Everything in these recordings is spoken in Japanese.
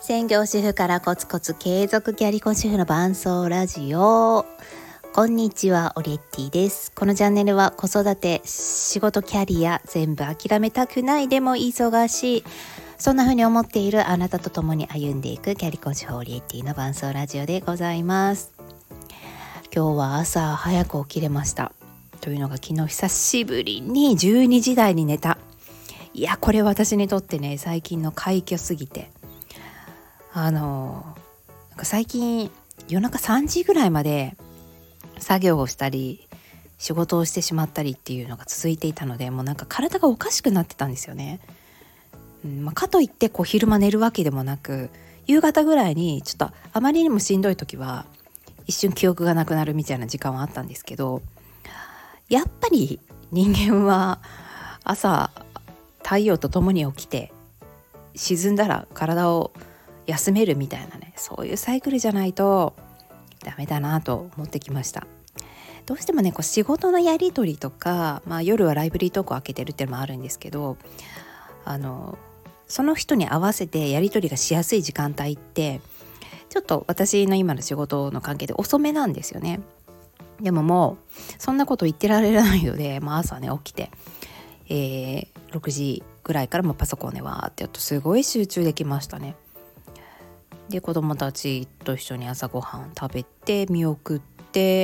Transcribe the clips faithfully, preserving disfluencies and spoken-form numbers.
専業主婦からコツコツ継続キャリコン主婦の伴奏ラジオ。こんにちは、オレッティです。このチャンネルは子育て、仕事、キャリア全部諦めたくないでも忙しい、そんな風に思っているあなたと共に歩んでいくキャリコン主婦オレッティの伴奏ラジオでございます。今日は朝早く起きれました。というのが昨日久しぶりにじゅうにじ台に寝た。いやこれ私にとってね最近の快挙すぎて、あのなんか最近夜中さんじぐらいまで作業をしたり仕事をしてしまったりっていうのが続いていたので、もうなんか体がおかしくなってたんですよね。うんまあ、かといってこう昼間寝るわけでもなく、夕方ぐらいにちょっとあまりにもしんどい時は一瞬記憶がなくなるみたいな時間はあったんですけど、やっぱり人間は朝太陽とともに起きて沈んだら体を休めるみたいなね、そういうサイクルじゃないとダメだなと思ってきました。どうしてもねこう仕事のやり取りとか、まあ、夜はライブリートークを開けてるっていうのもあるんですけど、あのその人に合わせてやり取りがしやすい時間帯ってちょっと私の今の仕事の関係で遅めなんですよね。でももうそんなこと言ってられないので、まあ、朝ね起きて、えー、ろくじぐらいからもパソコンでわーってやるとすごい集中できましたね。で子供たちと一緒に朝ごはん食べて見送って、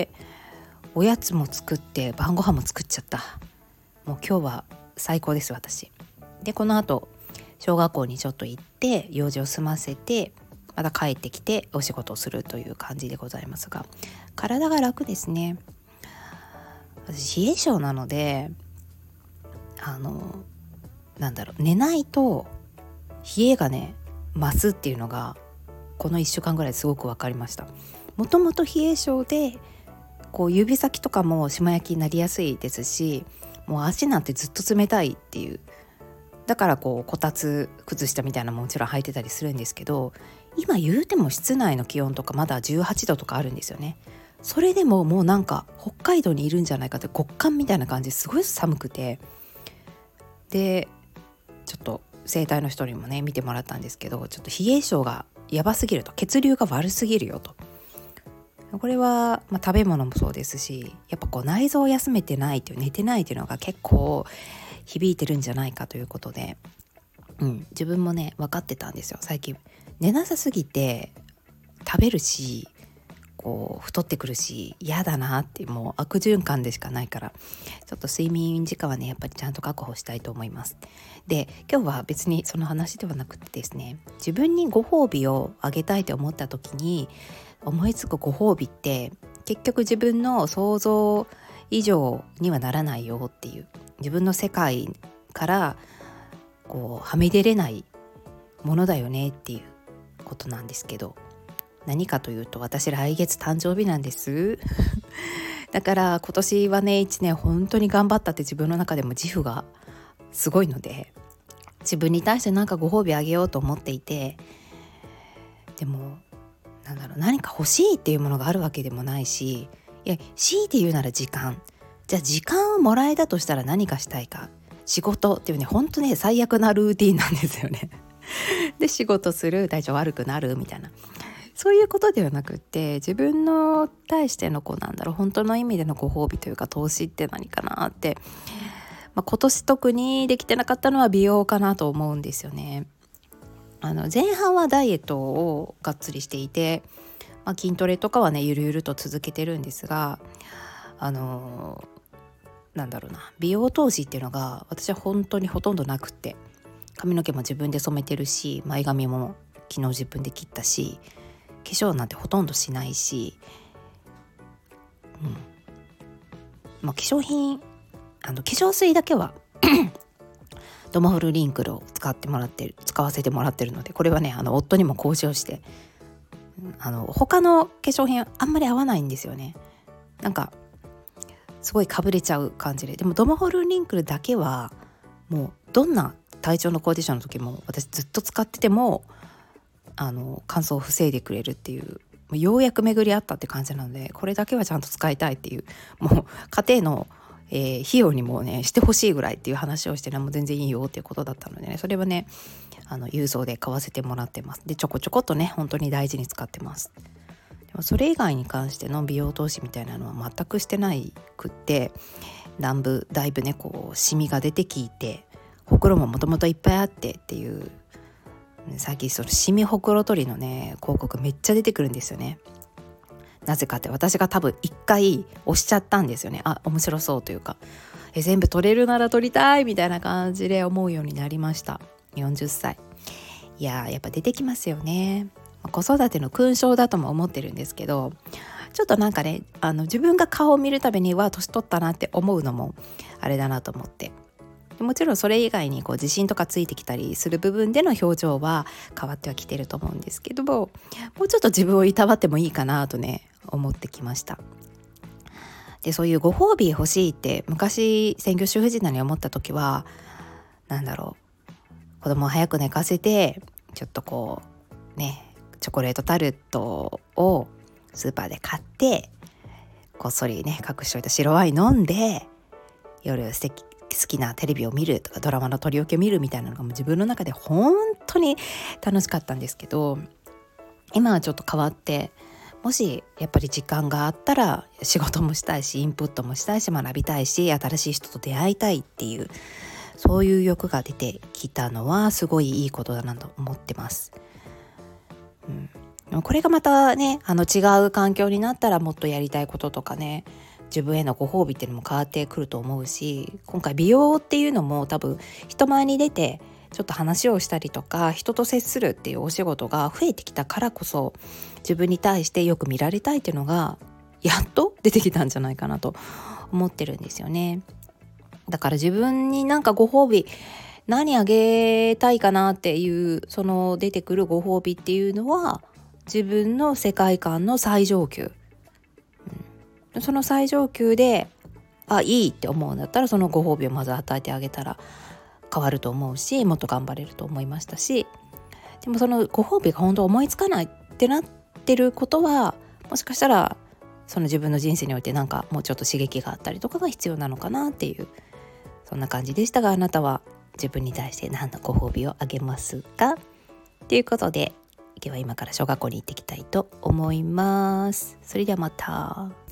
おやつも作って晩ご飯も作っちゃった。もう今日は最高です私。でこの後小学校にちょっと行って用事を済ませてまた帰ってきてお仕事をするという感じでございますが、体が楽ですね。私冷え性なので、あのなんだろう寝ないと冷えがね増すっていうのがこのいっしゅうかんぐらいすごく分かりました。もともと冷え性でこう指先とかもしま焼きになりやすいですし、もう足なんてずっと冷たいっていう、だからこうこたつ靴下みたいなのももちろん履いてたりするんですけど、今言うても室内の気温とかまだじゅうはちどとかあるんですよね。それでももうなんか北海道にいるんじゃないかって極寒みたいな感じですごい寒くて、でちょっと整体の人にもね見てもらったんですけど、ちょっと冷え性がやばすぎると、血流が悪すぎるよと。これは、まあ、食べ物もそうですし、やっぱこう内臓を休めてないという寝てないというのが結構響いてるんじゃないかということで、うん、自分もね分かってたんですよ。最近寝なさすぎて食べるしこう太ってくるし嫌だなって、もう悪循環でしかないから、ちょっと睡眠時間はねやっぱりちゃんと確保したいと思います。で今日は別にその話ではなくてですね、自分にご褒美をあげたいと思った時に思いつくご褒美って結局自分の想像以上にはならないよっていう、自分の世界からこうはみ出れないものだよねっていうことなんですけど、何かというと私来月誕生日なんですだから今年はねいちねん本当に頑張ったって自分の中でも自負がすごいので、自分に対して何かご褒美あげようと思っていて、でもなんだろう何か欲しいっていうものがあるわけでもないし、いや強いて言うなら時間、じゃあ時間をもらえたとしたら何かしたいか、仕事っていうね本当ね最悪なルーティンなんですよねで仕事する、体調悪くなるみたいな、そういうことではなくって、自分の対してのこうなんだろう本当の意味でのご褒美というか投資って何かなって、まあ、今年特にできてなかったのは美容かなと思うんですよね。あの前半はダイエットをがっつりしていて、まあ、筋トレとかはねゆるゆると続けてるんですが、あのなんだろうな美容投資っていうのが私は本当にほとんどなくって、髪の毛も自分で染めてるし、前髪も昨日自分で切ったし、化粧なんてほとんどしないし、うんまあ、化粧品あの化粧水だけはドモフルリンクルを使ってもらってる使わせてもらってるので、これはねあの夫にも交渉して、あの他の化粧品あんまり合わないんですよね。なんかすごいかぶれちゃう感じで、でもドモフルリンクルだけはもうどんな体調のコンディションの時も私ずっと使っててもあの乾燥を防いでくれるっていう、ようやく巡り合ったって感じなので、これだけはちゃんと使いたいっていう、もう家庭のえー、費用にもねしてほしいぐらいっていう話をしてね、もう全然いいよっていうことだったのでね、それはねあの郵送で買わせてもらってます。でちょこちょこっとね本当に大事に使ってます。でもそれ以外に関しての美容投資みたいなのは全くしてないくって、だいぶだいぶねこうシミが出てきて、ほくろももともといっぱいあってっていう、最近そのシミほくろ取りのね広告めっちゃ出てくるんですよね。なぜかって私が多分一回押しちゃったんですよね。あ、面白そうというか、え全部取れるなら取りたいみたいな感じで思うようになりました。よんじゅっさい。いややっぱ出てきますよね。子育ての勲章だとも思ってるんですけど、ちょっとなんかねあの自分が顔を見るたびには年取ったなって思うのもあれだなと思って、もちろんそれ以外にこう自信とかついてきたりする部分での表情は変わってはきてると思うんですけども、もうちょっと自分をいたわってもいいかなとね思ってきました。でそういうご褒美欲しいって昔専業主婦時代に思った時は、なんだろう、子供を早く寝かせてちょっとこうねチョコレートタルトをスーパーで買ってこっそりね隠しといた白ワイン飲んで夜素敵好きなテレビを見るとかドラマの取り置きを見るみたいなのがもう自分の中で本当に楽しかったんですけど、今はちょっと変わって、もしやっぱり時間があったら仕事もしたいしインプットもしたいし学びたいし新しい人と出会いたいっていう、そういう欲が出てきたのはすごいいいことだなと思ってます。うん、でもこれがまたねあの違う環境になったらもっとやりたいこととかね自分へのご褒美っていうのも変わってくると思うし、今回美容っていうのも多分人前に出てちょっと話をしたりとか人と接するっていうお仕事が増えてきたからこそ、自分に対してよく見られたいっていうのがやっと出てきたんじゃないかなと思ってるんですよね。だから自分になんかご褒美何あげたいかなっていう、その出てくるご褒美っていうのは自分の世界観の最上級、うん、その最上級であいいって思うんだったらそのご褒美をまず与えてあげたら変わると思うし、もっと頑張れると思いましたし、でもそのご褒美が本当思いつかないってなってることは、もしかしたらその自分の人生においてなんかもうちょっと刺激があったりとかが必要なのかなっていう、そんな感じでしたが、あなたは自分に対して何のご褒美をあげますかということで、今日は今から小学校に行ってきたいと思います。それではまた。